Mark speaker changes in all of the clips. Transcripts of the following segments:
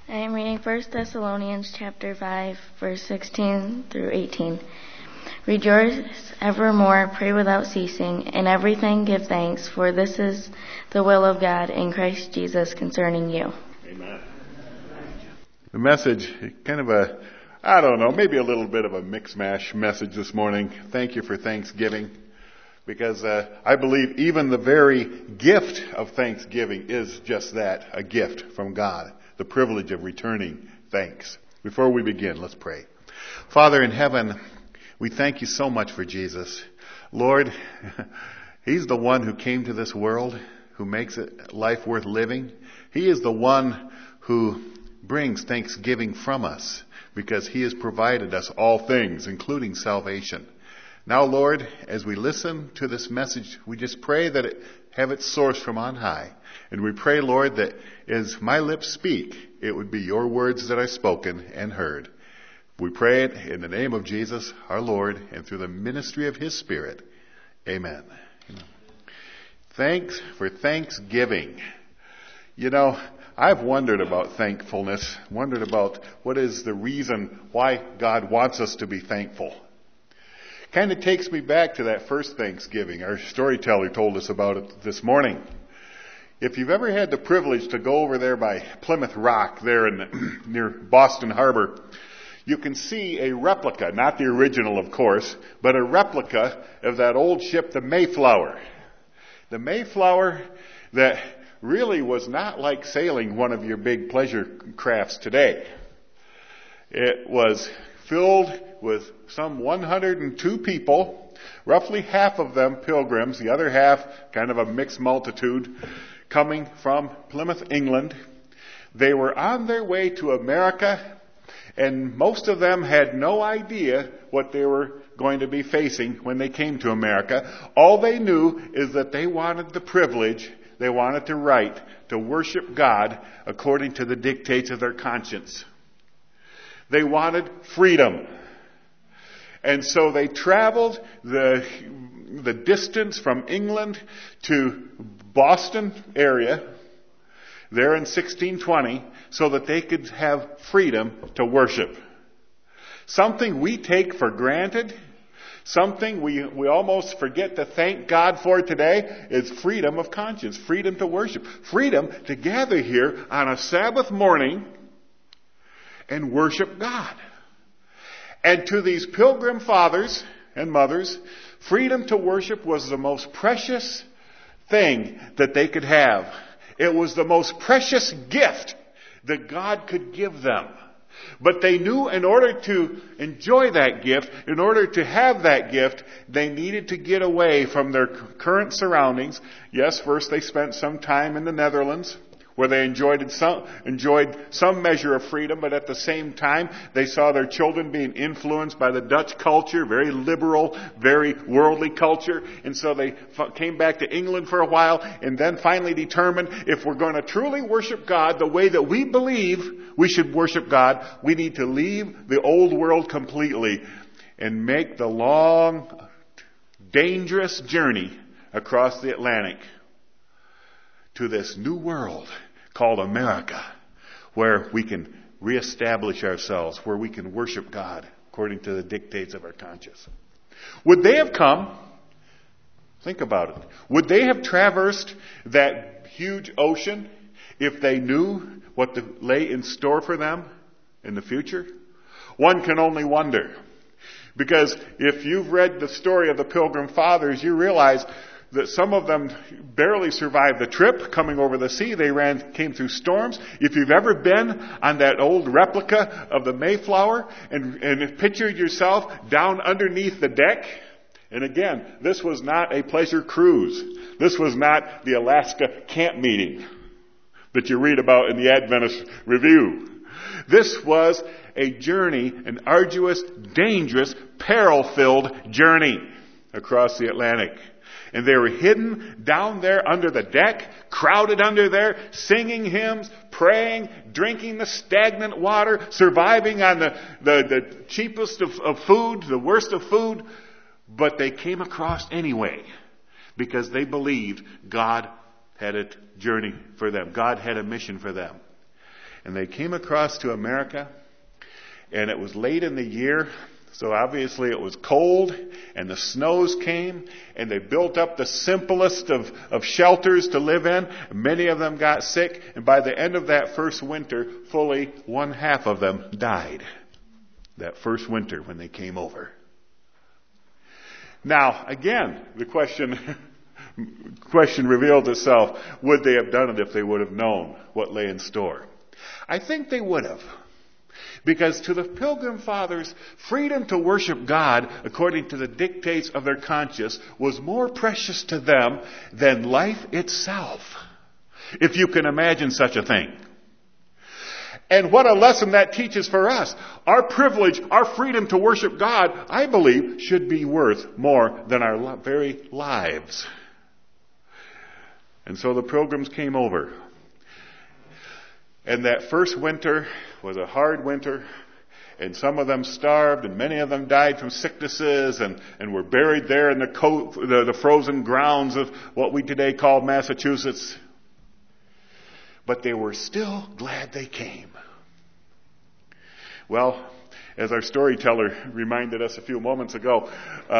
Speaker 1: I am reading 1 Thessalonians chapter 5, verse 16 through 18. Rejoice evermore, pray without ceasing, in everything give thanks, for this is the will of God in Christ Jesus concerning you.
Speaker 2: Amen. The message, kind of maybe a little bit of a mix-mash message this morning. Thank you for Thanksgiving, because I believe even the very gift of Thanksgiving is just that, a gift from God. The privilege of returning thanks. Before we begin, let's pray. Father in heaven, we thank you so much for Jesus. Lord, He's the one who came to this world, who makes it life worth living. He is the one who brings thanksgiving from us, because He has provided us all things, including salvation. Now, Lord, as we listen to this message, we just pray that it have its source from on high. And we pray, Lord, that as my lips speak, it would be your words that are spoken and heard. We pray it in the name of Jesus, our Lord, and through the ministry of His Spirit. Amen. Thanks for Thanksgiving. You know, I've wondered about thankfulness, wondered about what is the reason why God wants us to be thankful. Kind of takes me back to that first Thanksgiving. Our storyteller told us about it this morning. If you've ever had the privilege to go over there by Plymouth Rock, there near Boston Harbor, you can see a replica, not the original of course, but a replica of that old ship, the Mayflower. The Mayflower that really was not like sailing one of your big pleasure crafts today. It was filled with some 102 people, roughly half of them pilgrims, the other half kind of a mixed multitude coming from Plymouth, England. They were on their way to America, and most of them had no idea what they were going to be facing when they came to America. All they knew is that they wanted the privilege, they wanted the right to worship God according to the dictates of their conscience. They wanted freedom. And so they traveled the distance from England to Boston area, there in 1620, so that they could have freedom to worship. Something we take for granted, something we almost forget to thank God for today, is freedom of conscience, freedom to worship, freedom to gather here on a Sabbath morning and worship God. And to these pilgrim fathers and mothers, freedom to worship was the most precious thing that they could have. It was the most precious gift that God could give them. But they knew in order to enjoy that gift, in order to have that gift, they needed to get away from their current surroundings. Yes, first they spent some time in the Netherlands, where they enjoyed some measure of freedom, but at the same time, they saw their children being influenced by the Dutch culture, very liberal, very worldly culture. And so they came back to England for a while, and then finally determined, if we're going to truly worship God the way that we believe we should worship God, we need to leave the old world completely and make the long, dangerous journey across the Atlantic to this new world called America, where we can reestablish ourselves, where we can worship God according to the dictates of our conscience. Would they have come? Think about it. Would they have traversed that huge ocean if they knew what lay in store for them in the future? One can only wonder. Because if you've read the story of the Pilgrim Fathers, you realize that some of them barely survived the trip coming over the sea. They came through storms. If you've ever been on that old replica of the Mayflower and pictured yourself down underneath the deck, and again, this was not a pleasure cruise. This was not the Alaska camp meeting that you read about in the Adventist Review. This was a journey, an arduous, dangerous, peril-filled journey across the Atlantic. And they were hidden down there under the deck, crowded under there, singing hymns, praying, drinking the stagnant water, surviving on the cheapest of food, the worst of food. But they came across anyway, because they believed God had a journey for them. God had a mission for them. And they came across to America, and it was late in the year, so obviously it was cold, and the snows came, and they built up the simplest of shelters to live in. Many of them got sick, and by the end of that first winter, fully 1/2 of them died. That first winter when they came over. Now, again, the question revealed itself. Would they have done it if they would have known what lay in store? I think they would have. Because to the Pilgrim Fathers, freedom to worship God according to the dictates of their conscience was more precious to them than life itself. If you can imagine such a thing. And what a lesson that teaches for us. Our privilege, our freedom to worship God, I believe, should be worth more than our very lives. And so the Pilgrims came over. And that first winter was a hard winter. And some of them starved, and many of them died from sicknesses, and were buried there in the frozen grounds of what we today call Massachusetts. But they were still glad they came. Well, as our storyteller reminded us a few moments ago,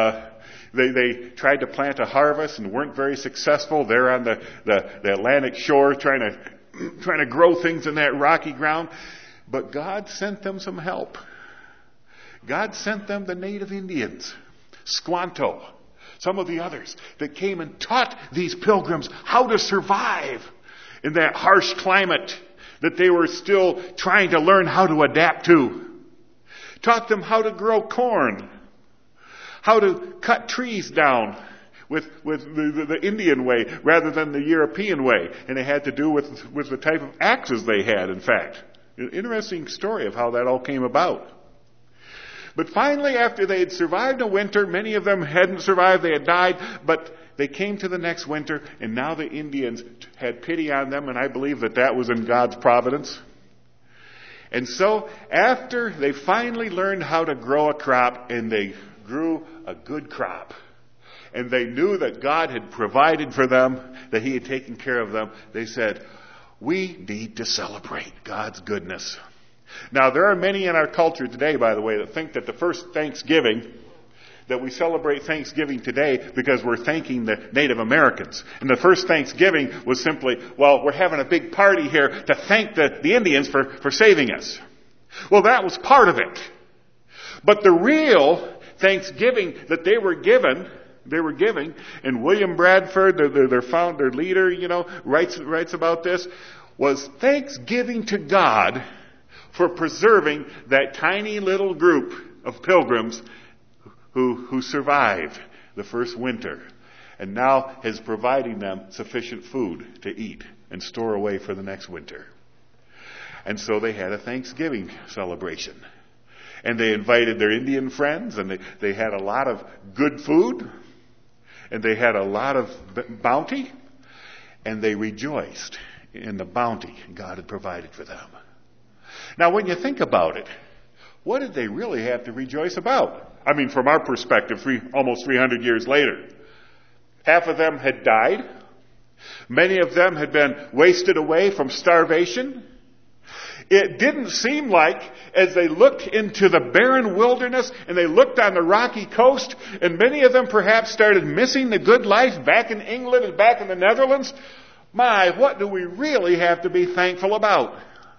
Speaker 2: they tried to plant a harvest and weren't very successful there on the Atlantic shore, trying to grow things in that rocky ground. But God sent them some help. God sent them the native Indians, Squanto, some of the others that came and taught these pilgrims how to survive in that harsh climate that they were still trying to learn how to adapt to. Taught them how to grow corn, how to cut trees down with the Indian way rather than the European way. And it had to do with the type of axes they had, in fact. An interesting story of how that all came about. But finally, after they had survived a winter, many of them hadn't survived, they had died, but they came to the next winter, and now the Indians had pity on them, and I believe that was in God's providence. And so, after they finally learned how to grow a crop, and they grew a good crop, and they knew that God had provided for them, that He had taken care of them, they said, we need to celebrate God's goodness. Now, there are many in our culture today, by the way, that think that the first Thanksgiving, that we celebrate Thanksgiving today because we're thanking the Native Americans. And the first Thanksgiving was simply, well, we're having a big party here to thank the Indians for saving us. Well, that was part of it. But the real Thanksgiving that they were giving, and William Bradford, their leader, writes about this, was thanksgiving to God for preserving that tiny little group of pilgrims who survived the first winter, and now is providing them sufficient food to eat and store away for the next winter. And so they had a Thanksgiving celebration. And they invited their Indian friends, and they had a lot of good food, and they had a lot of bounty, and they rejoiced in the bounty God had provided for them. Now, when you think about it, what did they really have to rejoice about? I mean, from our perspective, almost 300 years later. Half of them had died. Many of them had been wasted away from starvation. It didn't seem like, as they looked into the barren wilderness and they looked on the rocky coast, and many of them perhaps started missing the good life back in England and back in the Netherlands, my, what do we really have to be thankful about?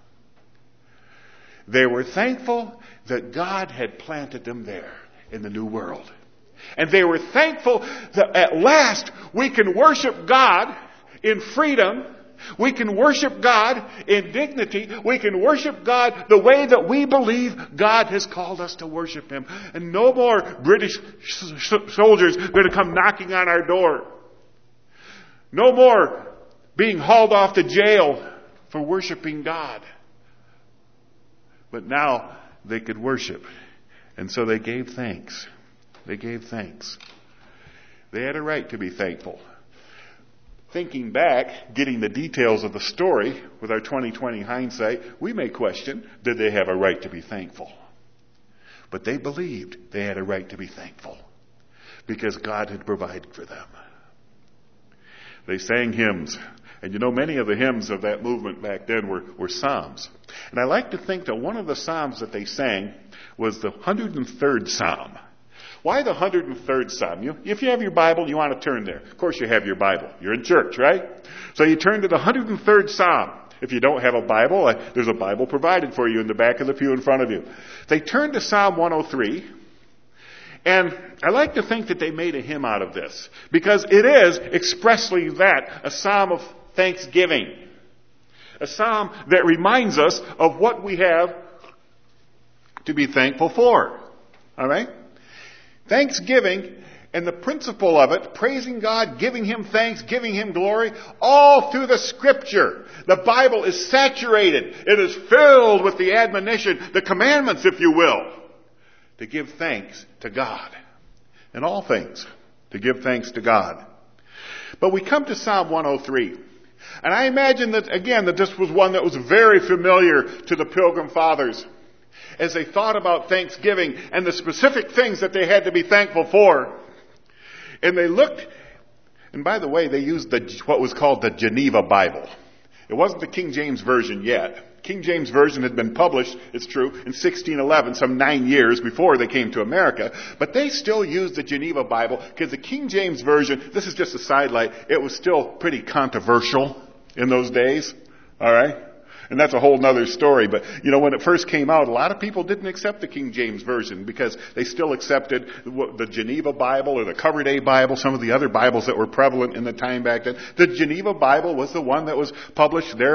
Speaker 2: They were thankful that God had planted them there in the New World. And they were thankful that at last we can worship God in freedom. We can worship God in dignity. We can worship God the way that we believe God has called us to worship Him. And no more British soldiers going to come knocking on our door. No more being hauled off to jail for worshiping God. But now they could worship. And so they gave thanks. They gave thanks. They had a right to be thankful. Thinking back, getting the details of the story with our 20/20 hindsight, we may question, did they have a right to be thankful? But they believed they had a right to be thankful because God had provided for them. They sang hymns And you know, many of the hymns of that movement back then were psalms. And I like to think that one of the psalms that they sang was the 103rd Psalm. Why the 103rd Psalm? If you have your Bible, you want to turn there. Of course you have your Bible. You're in church, right? So you turn to the 103rd Psalm. If you don't have a Bible, there's a Bible provided for you in the back of the pew in front of you. They turn to Psalm 103. And I like to think that they made a hymn out of this. Because it is expressly that, a psalm of thanksgiving. A psalm that reminds us of what we have to be thankful for. All right? Thanksgiving and the principle of it, praising God, giving Him thanks, giving Him glory, all through the Scripture. The Bible is saturated. It is filled with the admonition, the commandments, if you will, to give thanks to God. In all things, to give thanks to God. But we come to Psalm 103. And I imagine that, again, that this was one that was very familiar to the Pilgrim Fathers as they thought about Thanksgiving and the specific things that they had to be thankful for. And they looked, and by the way, they used what was called the Geneva Bible. It wasn't the King James Version yet. King James Version had been published, it's true, in 1611, some 9 years before they came to America. But they still used the Geneva Bible because the King James Version, this is just a sidelight, it was still pretty controversial in those days. All right? And that's a whole nother story. But, you know, when it first came out, a lot of people didn't accept the King James Version because they still accepted the Geneva Bible or the Coverdale Bible, some of the other Bibles that were prevalent in the time back then. The Geneva Bible was the one that was published there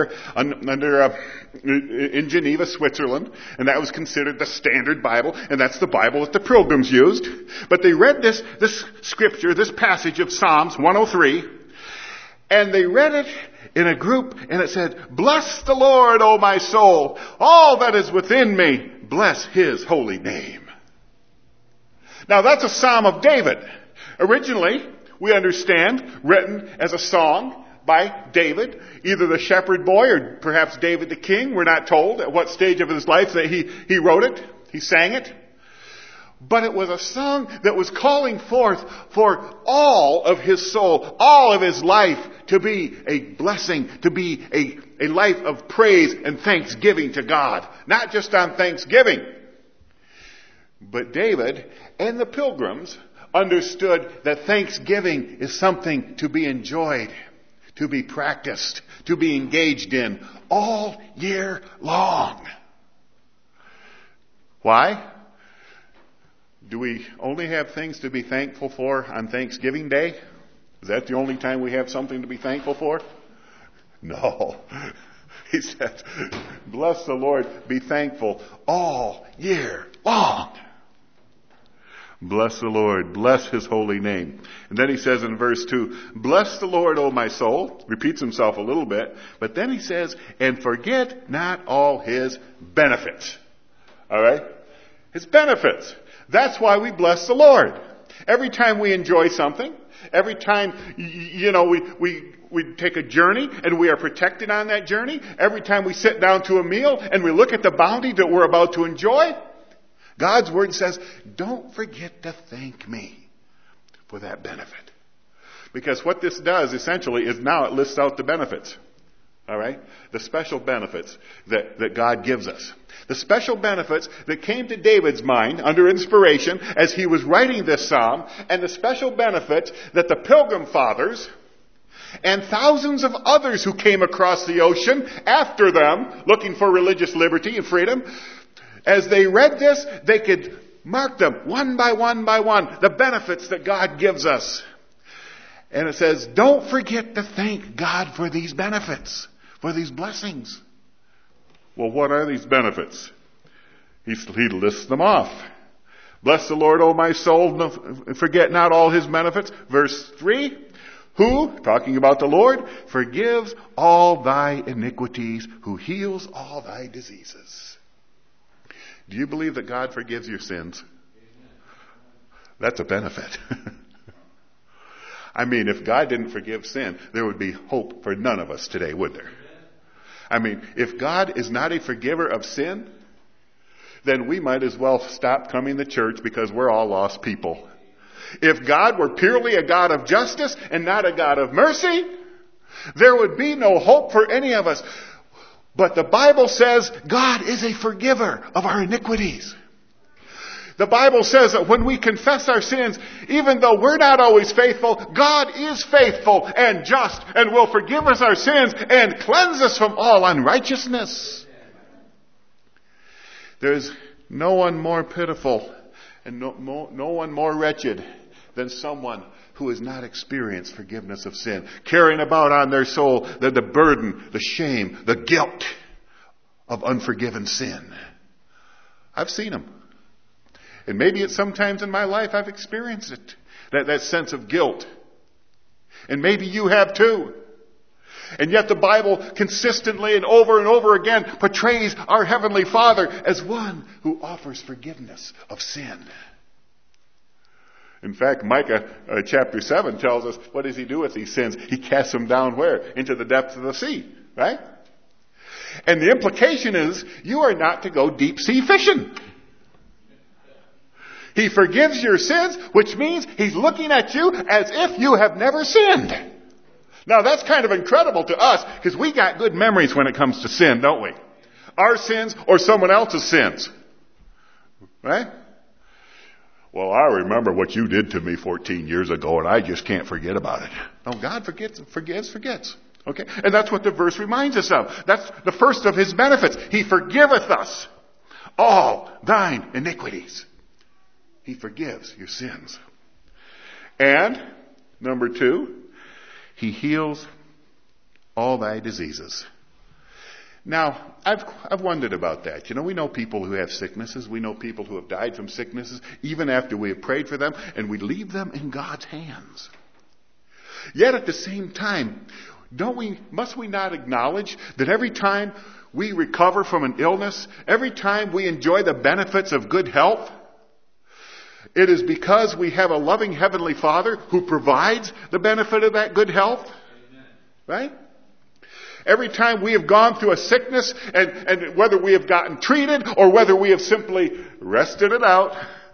Speaker 2: in Geneva, Switzerland. And that was considered the standard Bible. And that's the Bible that the Pilgrims used. But they read this scripture, this passage of Psalms 103, and they read it in a group, and it said, "Bless the Lord, O my soul. All that is within me, bless His holy name." Now that's a Psalm of David. Originally, we understand, written as a song by David, either the shepherd boy or perhaps David the king. We're not told at what stage of his life that he wrote it. He sang it. But it was a song that was calling forth for all of his soul, all of his life to be a blessing, to be a life of praise and thanksgiving to God. Not just on Thanksgiving. But David and the Pilgrims understood that thanksgiving is something to be enjoyed, to be practiced, to be engaged in all year long. Why? Do we only have things to be thankful for on Thanksgiving Day? Is that the only time we have something to be thankful for? No. He said, bless the Lord, be thankful all year long. Bless the Lord, bless His holy name. And then he says in verse 2, bless the Lord, O my soul. Repeats himself a little bit. But then he says, and forget not all His benefits. All right? His benefits. That's why we bless the Lord. Every time we enjoy something, every time, we take a journey and we are protected on that journey, every time we sit down to a meal and we look at the bounty that we're about to enjoy, God's Word says, don't forget to thank me for that benefit. Because what this does essentially is now it lists out the benefits. All right? The special benefits that God gives us. The special benefits that came to David's mind under inspiration as he was writing this psalm, and the special benefits that the Pilgrim Fathers and thousands of others who came across the ocean after them, looking for religious liberty and freedom, as they read this, they could mark them one by one by one, the benefits that God gives us. And it says, don't forget to thank God for these benefits, for these blessings. Well, what are these benefits? He lists them off. Bless the Lord, O my soul, forget not all His benefits. Verse 3, who, talking about the Lord, forgives all thy iniquities, who heals all thy diseases. Do you believe that God forgives your sins? That's a benefit. I mean, if God didn't forgive sin, there would be hope for none of us today, would there? I mean, if God is not a forgiver of sin, then we might as well stop coming to church because we're all lost people. If God were purely a God of justice and not a God of mercy, There would be no hope for any of us. But the Bible says God is a forgiver of our iniquities. The Bible says that when we confess our sins, even though we're not always faithful, God is faithful and just and will forgive us our sins and cleanse us from all unrighteousness. There's no one more pitiful and no one more wretched than someone who has not experienced forgiveness of sin, carrying about on their soul the burden, the shame, the guilt of unforgiven sin. I've seen them. And maybe it's sometimes in my life I've experienced it. That sense of guilt. And maybe you have too. And yet the Bible consistently and over again portrays our Heavenly Father as one who offers forgiveness of sin. In fact, Micah chapter 7 tells us, what does he do with these sins? He casts them down where? Into the depths of the sea, right? And the implication is, you are not to go deep sea fishing. He forgives your sins, which means he's looking at you as if you have never sinned. Now that's kind of incredible to us, because we got good memories when it comes to sin, don't we? Our sins or someone else's sins. Right? Well, I remember what you did to me 14 years ago, and I just can't forget about it. No, God forgets. Okay? And that's what the verse reminds us of. That's the first of his benefits. He forgiveth us all thine iniquities. He forgives your sins. And, number 2, he heals all thy diseases. Now, I've wondered about that. You know, we know people who have sicknesses. We know people who have died from sicknesses, even after we have prayed for them, and we leave them in God's hands. Yet at the same time, must we not acknowledge that every time we recover from an illness, every time we enjoy the benefits of good health, it is because we have a loving Heavenly Father who provides the benefit of that good health? Amen. Right? Every time we have gone through a sickness, and whether we have gotten treated or whether we have simply rested it out,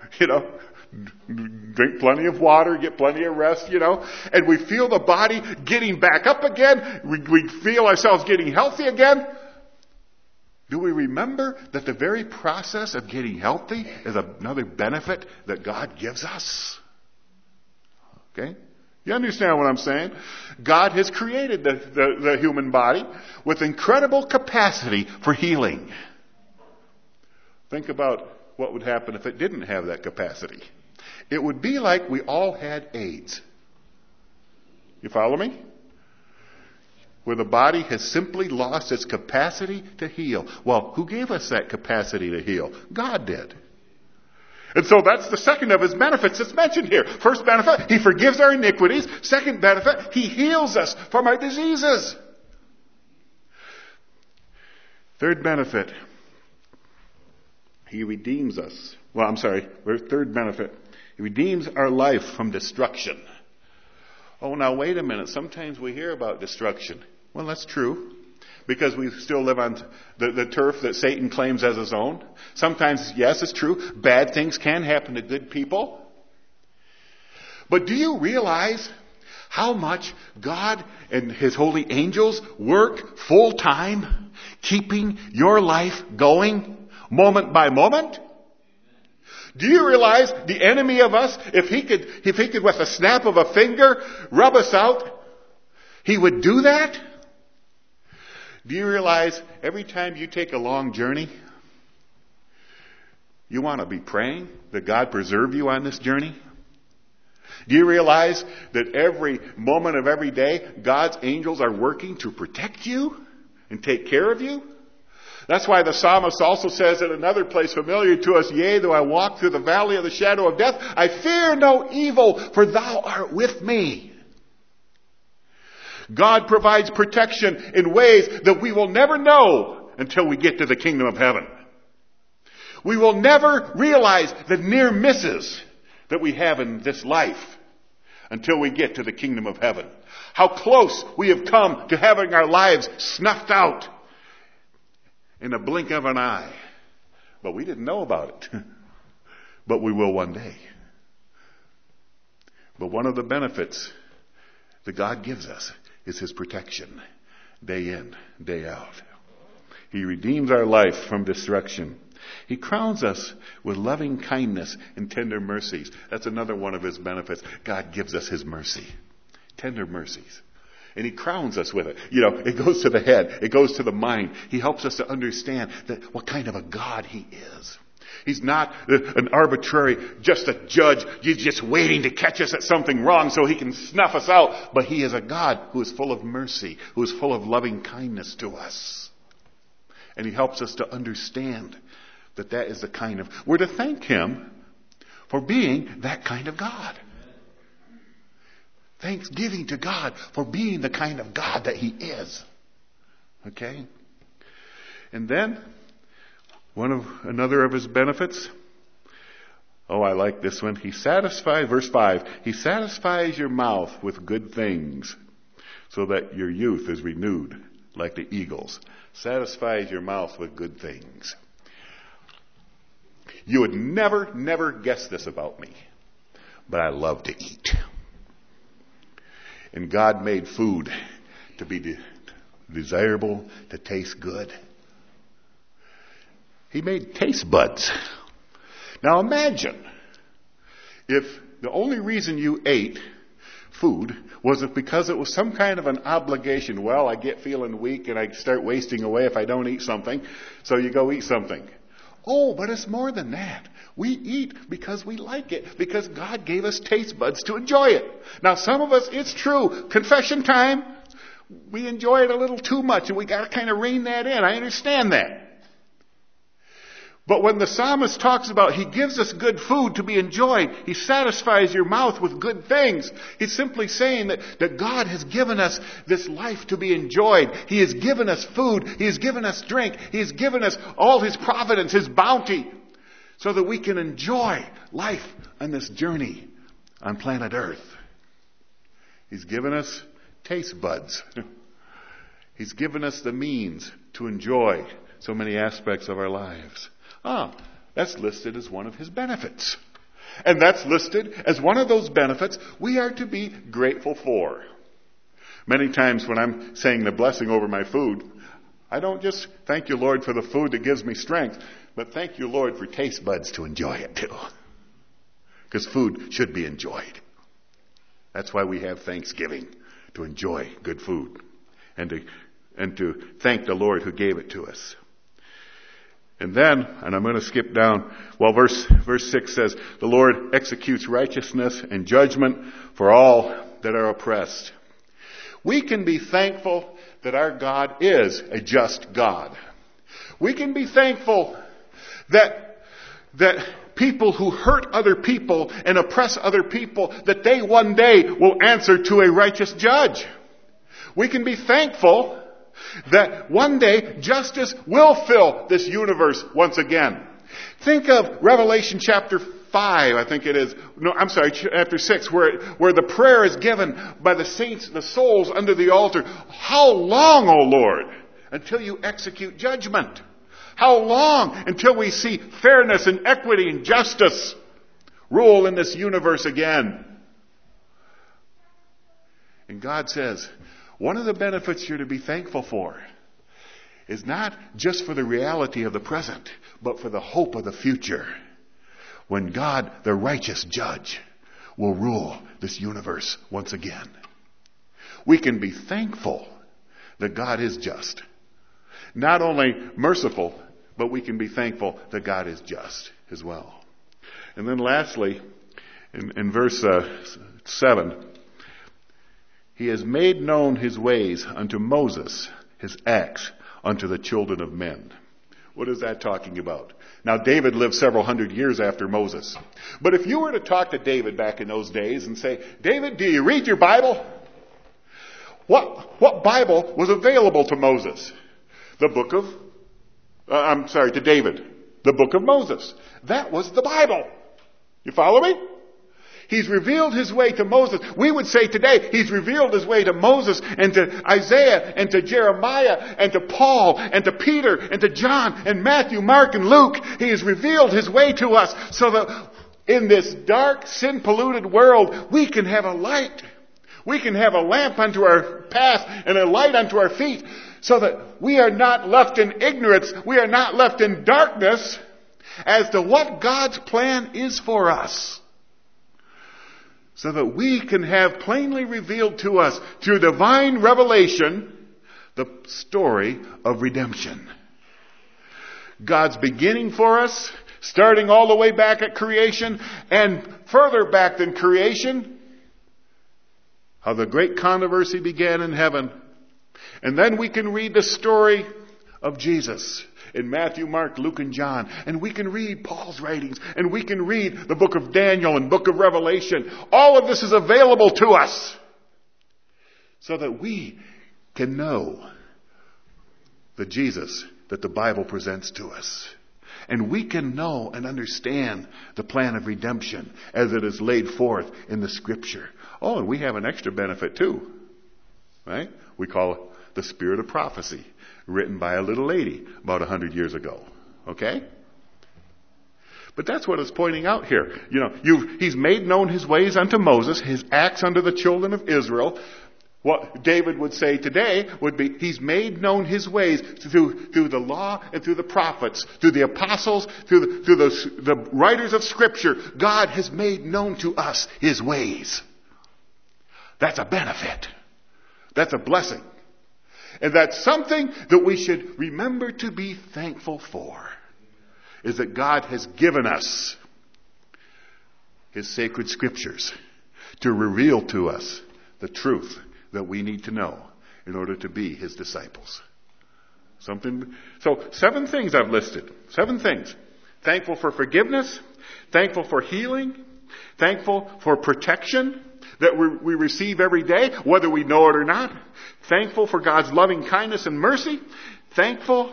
Speaker 2: drink plenty of water, get plenty of rest, and we feel the body getting back up again, we feel ourselves getting healthy again. Do we remember that the very process of getting healthy is another benefit that God gives us? Okay? You understand what I'm saying? God has created the human body with incredible capacity for healing. Think about what would happen if it didn't have that capacity. It would be like we all had AIDS. You follow me? Where the body has simply lost its capacity to heal. Well, who gave us that capacity to heal? God did. And so that's the second of his benefits that's mentioned here. First benefit, he forgives our iniquities. Second benefit, he heals us from our diseases. Third benefit, he redeems us. Third benefit, he redeems our life from destruction. Oh, now wait a minute. Sometimes we hear about destruction. Well, that's true. Because we still live on the turf that Satan claims as his own. Sometimes, yes, it's true. Bad things can happen to good people. But do you realize how much God and his holy angels work full time, keeping your life going moment by moment? Do you realize the enemy of us, if he could with a snap of a finger rub us out, he would do that? Do you realize every time you take a long journey, you want to be praying that God preserve you on this journey? Do you realize that every moment of every day, God's angels are working to protect you and take care of you? That's why the psalmist also says in another place familiar to us, yea, though I walk through the valley of the shadow of death, I fear no evil, for thou art with me. God provides protection in ways that we will never know until we get to the kingdom of heaven. We will never realize the near misses that we have in this life until we get to the kingdom of heaven. How close we have come to having our lives snuffed out in a blink of an eye. But we didn't know about it. But we will one day. But one of the benefits that God gives us is his protection, day in, day out. He redeems our life from destruction. He crowns us with loving kindness and tender mercies. That's another one of his benefits. God gives us his mercy. Tender mercies. And he crowns us with it. It goes to the head. It goes to the mind. He helps us to understand that what kind of a God he is. He's not an arbitrary, just a judge. He's just waiting to catch us at something wrong so he can snuff us out. But he is a God who is full of mercy, who is full of loving kindness to us. And he helps us to understand that is the kind of... We're to thank him for being that kind of God. Thanksgiving to God for being the kind of God that he is. Okay? And then, another of his benefits. Oh, I like this one. Verse 5, he satisfies your mouth with good things so that your youth is renewed like the eagles. Satisfies your mouth with good things. You would never guess this about me, but I love to eat. And God made food to be desirable, to taste good. He made taste buds. Now imagine if the only reason you ate food was it because it was some kind of an obligation. Well, I get feeling weak and I start wasting away if I don't eat something, so you go eat something. Oh, but it's more than that. We eat because we like it, because God gave us taste buds to enjoy it. Now, some of us, it's true, confession time, we enjoy it a little too much, and we got to kind of rein that in. I understand that. But when the psalmist talks about he gives us good food to be enjoyed, he satisfies your mouth with good things, he's simply saying that God has given us this life to be enjoyed. He has given us food. He has given us drink. He has given us all his providence, his bounty, so that we can enjoy life on this journey on planet Earth. He's given us taste buds. He's given us the means to enjoy so many aspects of our lives. That's listed as one of his benefits. And that's listed as one of those benefits we are to be grateful for. Many times when I'm saying the blessing over my food, I don't just thank you, Lord, for the food that gives me strength, but thank you, Lord, for taste buds to enjoy it too. Because food should be enjoyed. That's why we have Thanksgiving, to enjoy good food and to thank the Lord who gave it to us. And then, and I'm going to skip down, verse 6 says, the Lord executes righteousness and judgment for all that are oppressed. We can be thankful that our God is a just God. We can be thankful that people who hurt other people and oppress other people, that they one day will answer to a righteous judge. We can be thankful that one day justice will fill this universe once again. Think of Revelation chapter 5, I think it is. Chapter 6, where the prayer is given by the saints, the souls under the altar. How long, O Lord, until you execute judgment? How long until we see fairness and equity and justice rule in this universe again? And God says, one of the benefits you're to be thankful for is not just for the reality of the present, but for the hope of the future, when God, the righteous judge, will rule this universe once again. We can be thankful that God is just. Not only merciful, but we can be thankful that God is just as well. And then lastly, in verse 7, he has made known his ways unto Moses, his acts unto the children of men. What is that talking about? Now, David lived several hundred years after Moses. But if you were to talk to David back in those days and say, David, do you read your Bible? What Bible was available to Moses? To David. The book of Moses. That was the Bible. You follow me? He's revealed his way to Moses. We would say today, he's revealed his way to Moses and to Isaiah and to Jeremiah and to Paul and to Peter and to John and Matthew, Mark and Luke. He has revealed his way to us so that in this dark, sin-polluted world, we can have a light. We can have a lamp unto our path and a light unto our feet, so that we are not left in ignorance. We are not left in darkness as to what God's plan is for us. So that we can have plainly revealed to us through divine revelation the story of redemption. God's beginning for us, starting all the way back at creation and further back than creation, how the great controversy began in heaven. And then we can read the story of Jesus in Matthew, Mark, Luke, and John. And we can read Paul's writings. And we can read the book of Daniel and book of Revelation. All of this is available to us so that we can know the Jesus that the Bible presents to us. And we can know and understand the plan of redemption as it is laid forth in the Scripture. Oh, and we have an extra benefit too. Right? We call it the spirit of prophecy, written by a little lady about 100 years ago. Okay? But that's what it's pointing out here. He's made known his ways unto Moses, his acts unto the children of Israel. What David would say today would be, he's made known his ways through the law and through the prophets, through the apostles, through the writers of Scripture. God has made known to us his ways. That's a benefit. That's a blessing. And that's something that we should remember to be thankful for, is that God has given us his sacred Scriptures to reveal to us the truth that we need to know in order to be his disciples. So 7 things I've listed. 7 things. Thankful for forgiveness. Thankful for healing. Thankful for protection that we receive every day, whether we know it or not. Thankful for God's loving kindness and mercy. Thankful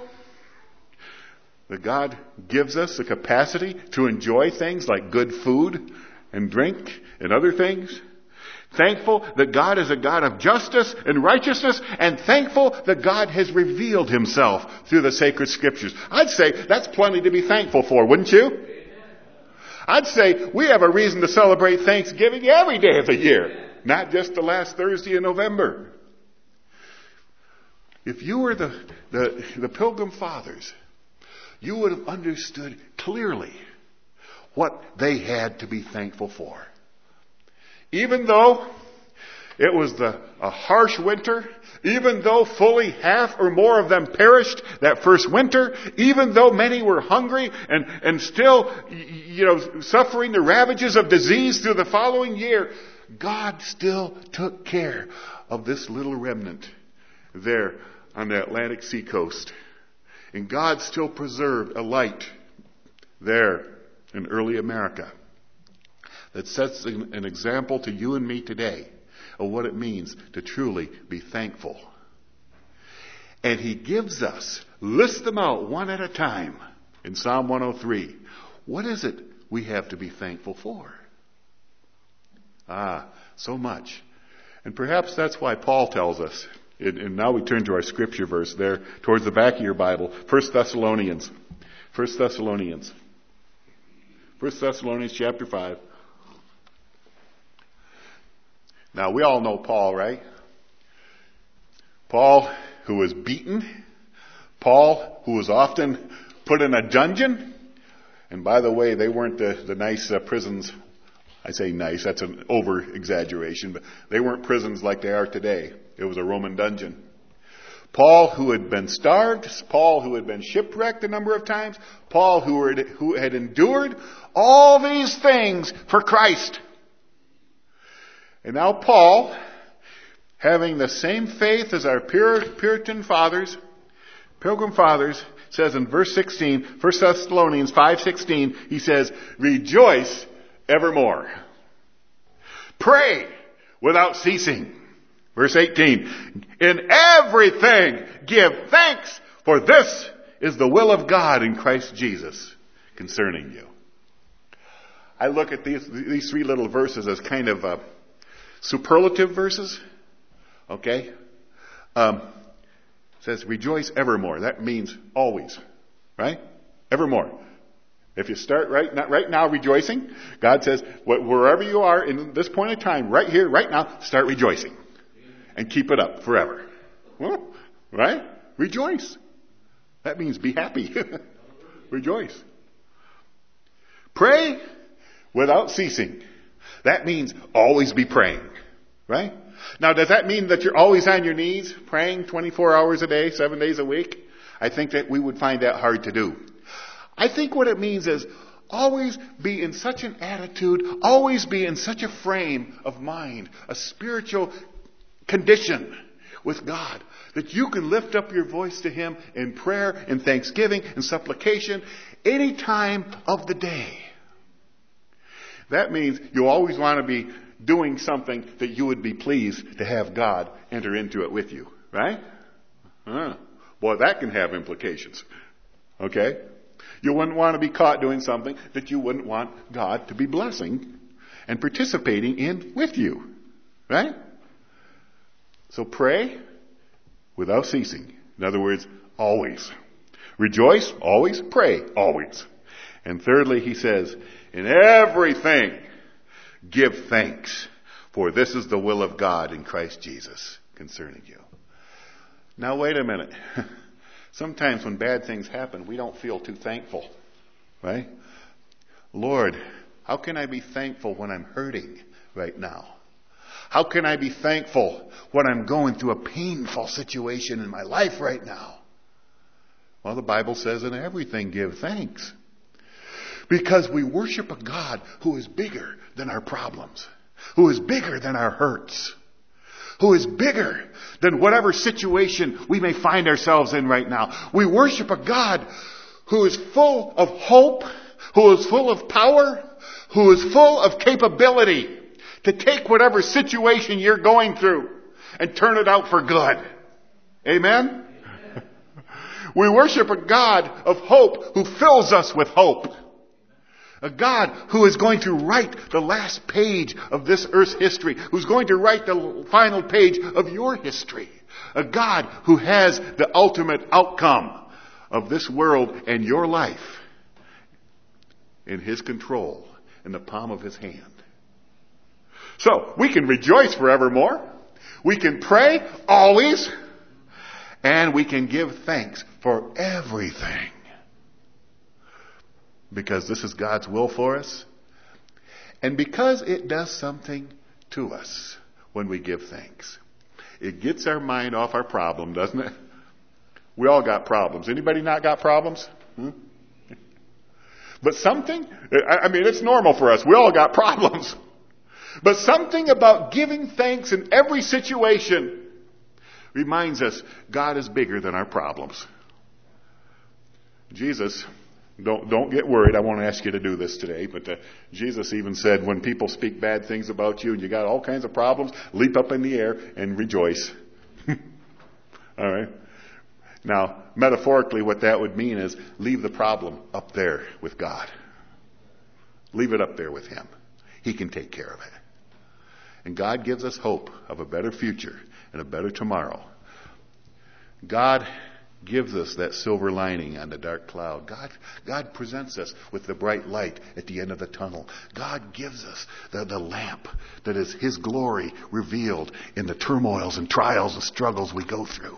Speaker 2: that God gives us the capacity to enjoy things like good food and drink and other things. Thankful that God is a God of justice and righteousness, and thankful that God has revealed himself through the sacred Scriptures. I'd say that's plenty to be thankful for, wouldn't you? I'd say we have a reason to celebrate Thanksgiving every day of the year, not just the last Thursday in November. If you were the Pilgrim Fathers, you would have understood clearly what they had to be thankful for. Even though it was a harsh winter, even though fully half or more of them perished that first winter, even though many were hungry and still, suffering the ravages of disease through the following year, God still took care of this little remnant there on the Atlantic seacoast. And God still preserved a light there in early America that sets an example to you and me today of what it means to truly be thankful. And he gives us, list them out one at a time in Psalm 103. What is it we have to be thankful for? So much. And perhaps that's why Paul tells us, and now we turn to our scripture verse there towards the back of your Bible, 1 Thessalonians chapter 5. Now, we all know Paul, right? Paul, who was beaten. Paul, who was often put in a dungeon. And by the way, they weren't the nice prisons. I say nice, that's an over-exaggeration, but they weren't prisons like they are today. It was a Roman dungeon. Paul, who had been starved. Paul, who had been shipwrecked a number of times. Paul, who had endured all these things for Christ. And now Paul, having the same faith as our Puritan fathers, Pilgrim Fathers, says in verse 16, 1 Thessalonians 5:16, he says, rejoice evermore. Pray without ceasing. Verse 18, in everything give thanks, for this is the will of God in Christ Jesus concerning you. I look at these 3 little verses as kind of superlative verses. Okay? It says rejoice evermore. That means always. Right? Evermore. If you start right now rejoicing, God says, wherever you are in this point in time, right here, right now, start rejoicing. And keep it up forever. Well, right? Rejoice. That means be happy. Rejoice. Pray without ceasing. That means always be praying. Right? Now, does that mean that you're always on your knees praying 24 hours a day, 7 days a week? I think that we would find that hard to do. I think what it means is always be in such an attitude, always be in such a frame of mind, a spiritual condition with God, that you can lift up your voice to Him in prayer, in thanksgiving, in supplication, any time of the day. That means you always want to be doing something that you would be pleased to have God enter into it with you. Right? Boy, that can have implications. Okay? You wouldn't want to be caught doing something that you wouldn't want God to be blessing and participating in with you. Right? So pray without ceasing. In other words, always. Rejoice, always. Pray, always. And thirdly, he says, in everything, give thanks, for this is the will of God in Christ Jesus concerning you. Now, wait a minute. Sometimes when bad things happen, we don't feel too thankful. Right? Lord, how can I be thankful when I'm hurting right now? How can I be thankful when I'm going through a painful situation in my life right now? Well, the Bible says in everything give thanks. Because we worship a God who is bigger than our problems, who is bigger than our hurts, who is bigger than whatever situation we may find ourselves in right now. We worship a God who is full of hope, who is full of power, who is full of capability to take whatever situation you're going through and turn it out for good. Amen? We worship a God of hope who fills us with hope. A God who is going to write the last page of this earth's history, who's going to write the final page of your history. A God who has the ultimate outcome of this world and your life in His control, in the palm of His hand. So, we can rejoice forevermore. We can pray always. And we can give thanks for everything. Because this is God's will for us. And because it does something to us when we give thanks. It gets our mind off our problem, doesn't it? We all got problems. Anybody not got problems? But something, it's normal for us. We all got problems. But something about giving thanks in every situation reminds us God is bigger than our problems. Jesus, don't get worried. I won't ask you to do this today, but Jesus even said when people speak bad things about you and you got all kinds of problems, leap up in the air and rejoice. All right? Now, metaphorically, what that would mean is leave the problem up there with God. Leave it up there with Him. He can take care of it. And God gives us hope of a better future and a better tomorrow. God gives us that silver lining on the dark cloud. God presents us with the bright light at the end of the tunnel. God gives us the lamp that is His glory revealed in the turmoils and trials and struggles we go through.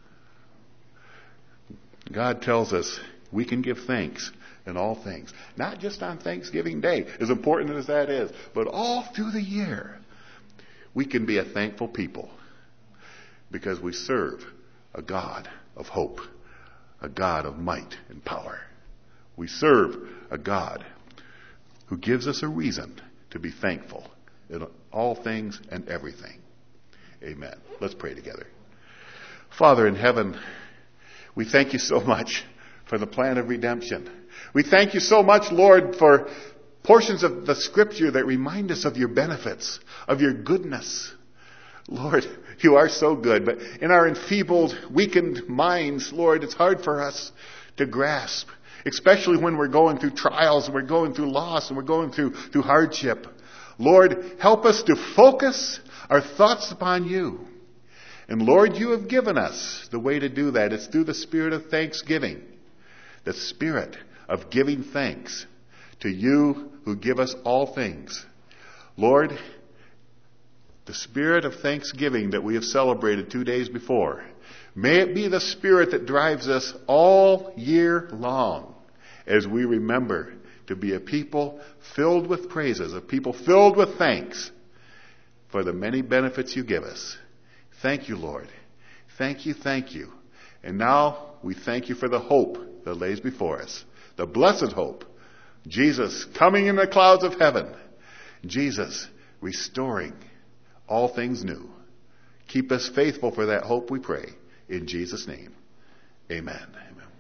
Speaker 2: God tells us we can give thanks in all things. Not just on Thanksgiving Day, as important as that is, but all through the year. We can be a thankful people because we serve a God of hope, a God of might and power. We serve a God who gives us a reason to be thankful in all things and everything. Amen. Let's pray together. Father in heaven, we thank you so much for the plan of redemption. We thank you so much, Lord, for portions of the Scripture that remind us of your benefits, of your goodness. Lord, you are so good, but in our enfeebled, weakened minds, Lord, it's hard for us to grasp, especially when we're going through trials and we're going through loss and we're going through hardship. Lord, help us to focus our thoughts upon you. And Lord, you have given us the way to do that. It's through the spirit of thanksgiving, the spirit of giving thanks to you who give us all things. Lord, the spirit of thanksgiving that we have celebrated 2 days before, may it be the spirit that drives us all year long as we remember to be a people filled with praises, a people filled with thanks for the many benefits you give us. Thank you, Lord. Thank you, thank you. And now we thank you for the hope that lays before us, the blessed hope. Jesus coming in the clouds of heaven. Jesus restoring all things new. Keep us faithful for that hope, we pray. In Jesus' name, amen. Amen.